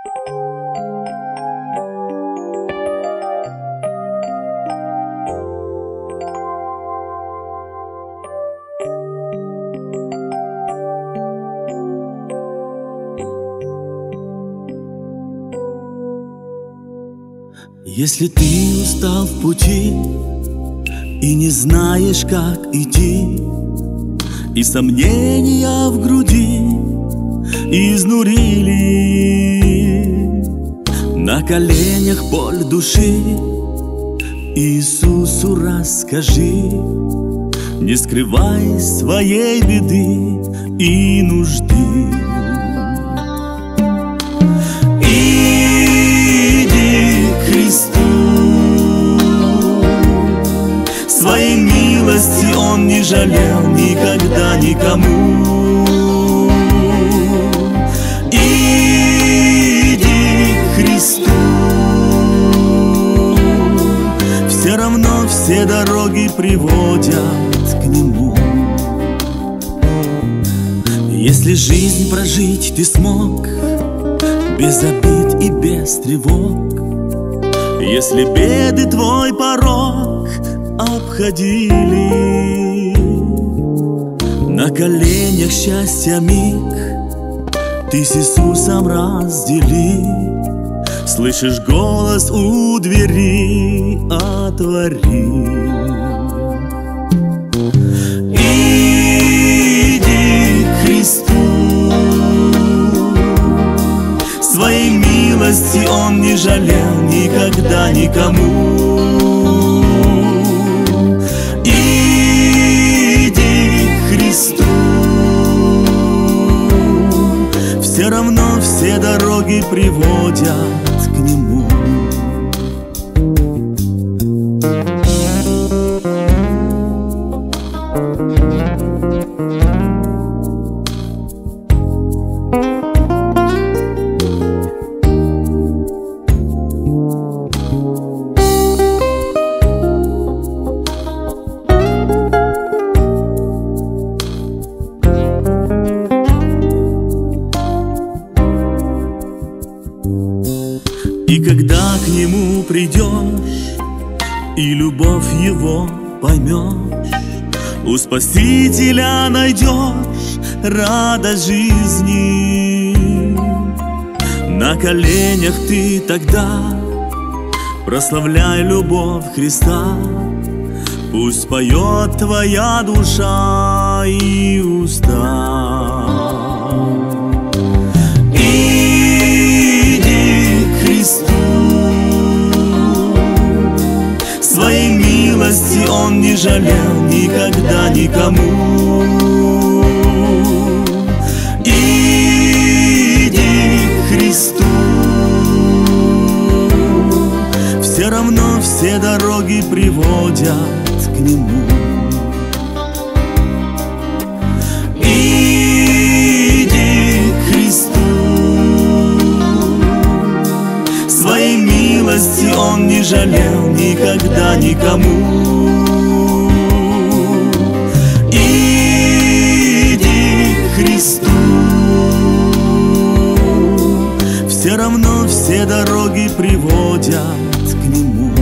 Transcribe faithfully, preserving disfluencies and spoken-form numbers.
Если ты устал в пути и не знаешь, как идти, и сомнения в груди изнурили, на коленях боль души Иисусу расскажи, не скрывай своей беды и нужды. Своей милости Он не жалел никогда никому. Иди к Христу, все равно все дороги приводят к Нему. Если жизнь прожить ты смог без обид и без тревог, если беды твой порог обходили, на коленях счастья миг ты с Иисусом раздели. Слышишь голос у двери, отвори. Иди к Христу, своей милости Он не жалел никогда никому. Все равно все дороги приводят к Нему. И когда к Нему придешь и любовь Его поймешь, у Спасителя найдешь радость жизни. На коленях ты тогда прославляй любовь Христа, пусть поет твоя душа и уста. Своей милости Он не жалел никогда никому. Иди к Христу, все равно все дороги приводят к Нему. Иди к Христу, своей милости Он не жалел никогда никому. Иди к Христу, все равно все дороги приводят к Нему.